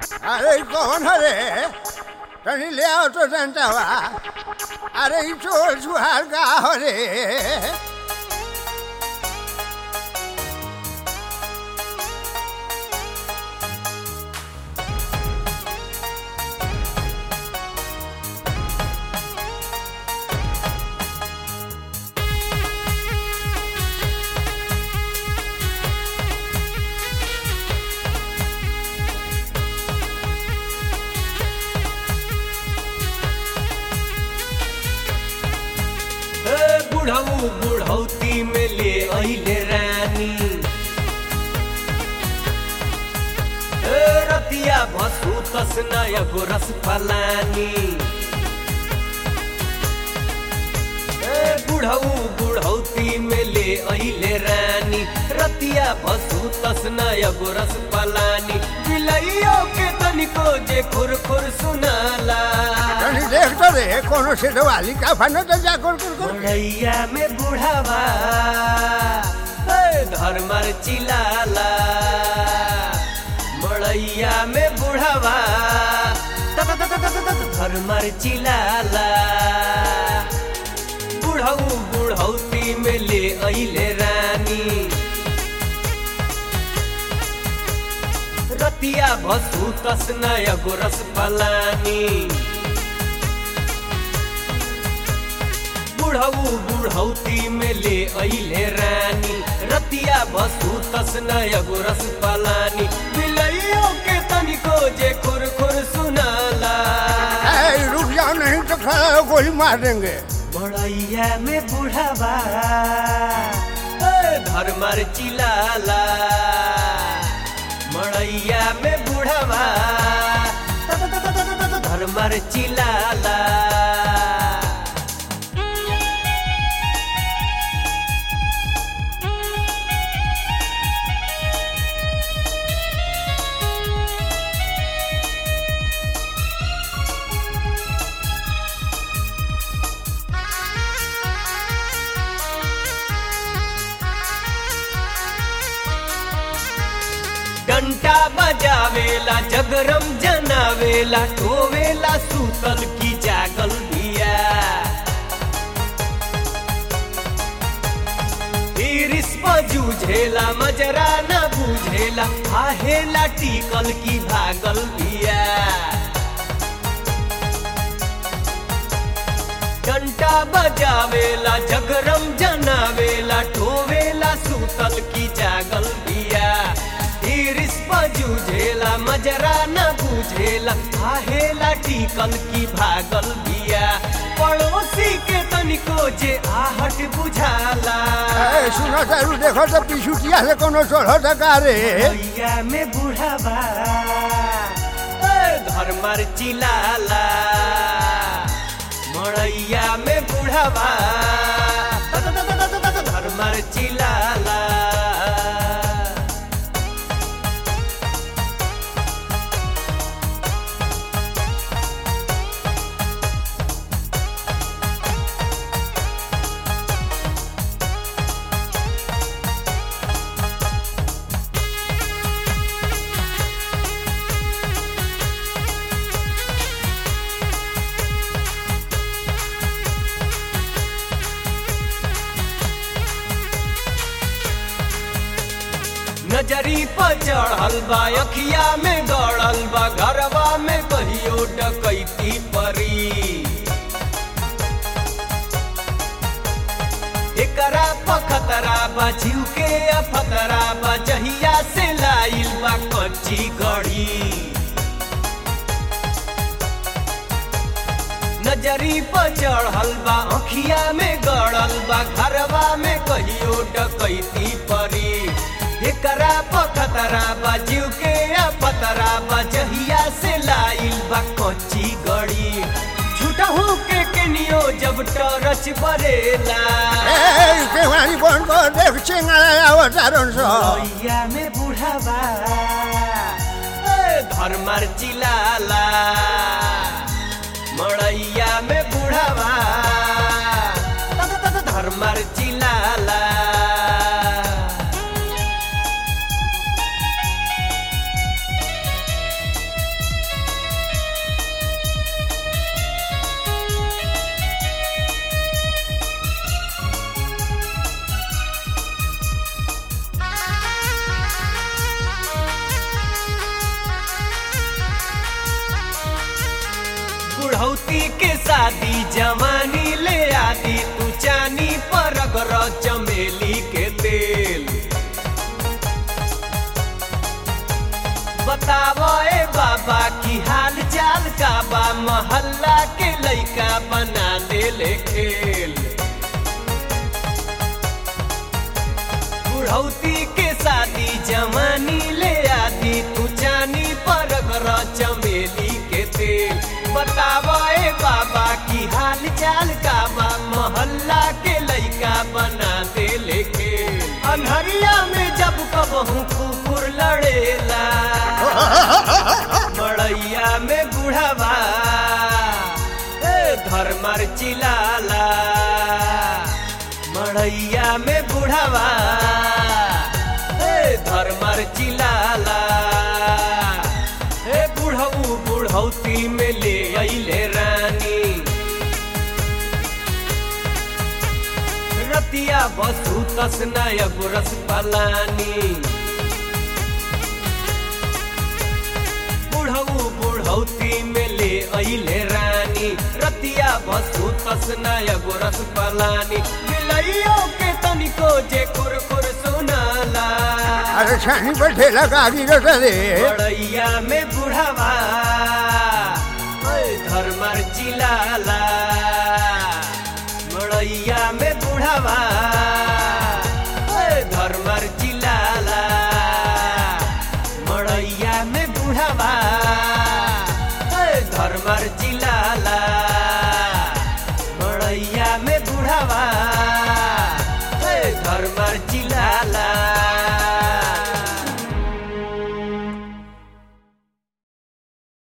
अरे कौन हरे तनी ले आओ तो जनतावा। अरे चोर सुहार का हरे बुढ़ऊ बुढ़ौती में ले अइले रानी रतिया भसु तसना एगो रस फलानी बुढ़ऊ बुढ़ौती में ले अइले रानी रतिया भसु तसना एगो रस फलानी बिलैयो के तनिको जे खुर खुर सुनाला तनी देख तो रे कोनो से वाली का फनो तो जा कर बुढ़ैया में बुढ़ावा धर्मर चिलाला मड़ैया में बुढ़ावा धर्मर चिलाला बुढ़ऊ बुढ़ौती में ले अइले रानी रतिया भसु तसना एगो रस फलानी बुढ़ऊ बुढ़ौती में ले अइले रानी रतिया भसु तसना एगो रस फलानी बिलैयो के तनिको जे खुर खुर सुनाला रुक जाओ नहीं तो खड़ा गोली मार देंगे। बड़ैया में बुढ़ावा धर्मर चिलाला मड़ैया में बुढ़ावा धर्मर चिलाला घंटा बजावेला जगरम जनावेला टोवेला सूतल की जागल बिया इरिस जूझेला मजरा न बुझेला आहेला टिकल की भागल बिया घंटा बजावेला जगरम जनावेला टोवेला सूतल की जागल बिया इरिस जूझेला मजरा न बुझेला आहेला टिकल की भागल बिया पड़ोसी के तनिको जे आहट बुझाला सुनो तारू देखो तो पिछुटिया से कोनो चढ़ो टका रे भैया में बुढ़ावा धर्मर चिलाला मड़ैया में बुढ़ावा धर्मर चिलाला नजरी पर चढ़ल बा अखिया में गड़ल बा घरवा में कहियो डकैती परी एकरा पखतरा बा जीव के अफतरा बा जहिया से लाइल बा कच्ची गढ़ी नजरी पर चढ़ल बा अखिया में गड़ल बा घरवा में कहियो डकैती परी एकरा पखतरा बा जीव के पतरा बा जहिया से लाइल बा कच्ची गड़ी झूठहू के केनियो जब टरच बरेला केवानी बन को देख चिंगाला अवतारण सो भैया में बुढ़ावा धर्मर चिलाला मड़ैया में बुढ़ावा धर्मर चिलाला बुढ़ौती के शादी जवानी ले आदि तू चानी पर अगर चमेली के तेल बतावो ए बाबा की हाल चाल का बा मोहल्ला के लइका बना देले खेल बुढ़ौती के शादी जवानी ले आदि तू चानी पर घर चमेली के तेल बतावो ए बाबा की हाल चाल का बा मोहल्ला के लइका बना देले खेल अन्हरिया में जब कबहू कुकुर लड़ेला मड़ैया में बुढ़ावा धर्मर चिलाला मड़ैया में बुढ़ावा धर्मर चिलाला बुढ़ऊ बुढ़ौती में ले अइले रानी रतिया बसु तस नय गुरस पलानी बुढ़ऊ बुढ़ौती में ले अइले रानी रतिया बसु तस नय गुरस पलानी मिलइयो के तनिको जे कुरकुर सुनाला अरे छानी पर ठेला गाड़ी रखा दे मड़ैया में बुढ़ावा धर्मर चिलाला मड़ैया में बुढ़ावा धर्मर चिलाला मड़ैया में बुढ़ावा धर्मर चिलाला मड़ैया में बुढ़ावा धर्मर चिला